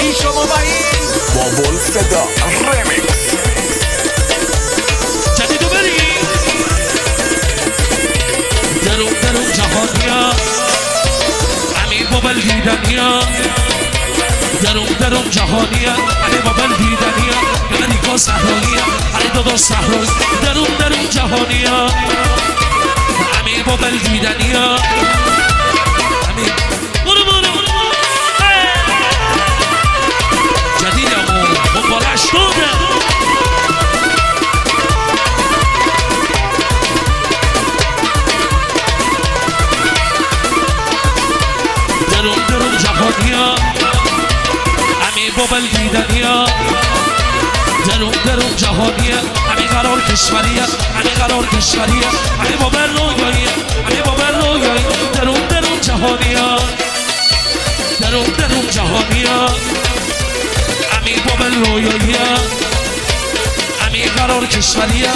شما و این بابل فدا رمیکس جدیدو بری درون جهانیا امیر بابل دیدنیا درون جهانیا امیر بابل دیدنیا ملیکا صحراییه علی داداش صحرایی درون جهانیا امیر بابل دیدنیا امیر برو جدیدمون مقالش دوده درون جهانیا امیر بابل دیدنیا درون جهانیه همین قرار کشوریه همین قرار کشوریه همین بابل رویاییه همین بابل رویایی درون جهانیه درون جهانیه همین بابل رویاییه همین قرار کشوریه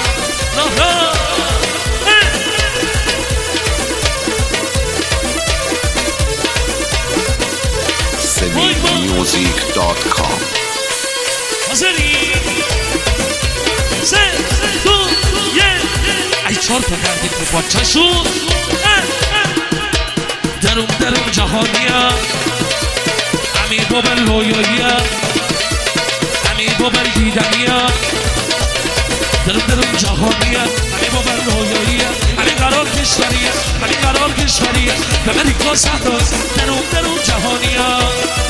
SevinMusic.com حاضری سه دو یک ای چهار تا کردید به بچه شون درون جهانیه امیر بابل رویاییه امیر بابل دیدنیه درون جهانیه امیر بابل رویاییه امیر قرار کشوریه امیر قرار کشوریه به ملیکا صحرایی درون جهانیه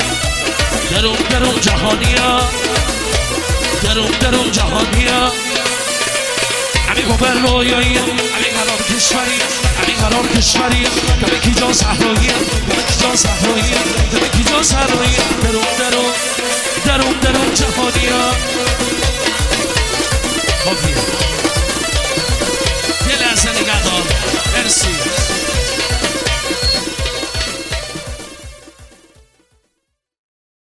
درون جهانیه درون جهانیه امیر بابل رویاییه امیر قرار کشوریه امیر قرار کشوریه که کی جا صحراییه کی جا صحراییه کی جا صحراییه درون جهانیه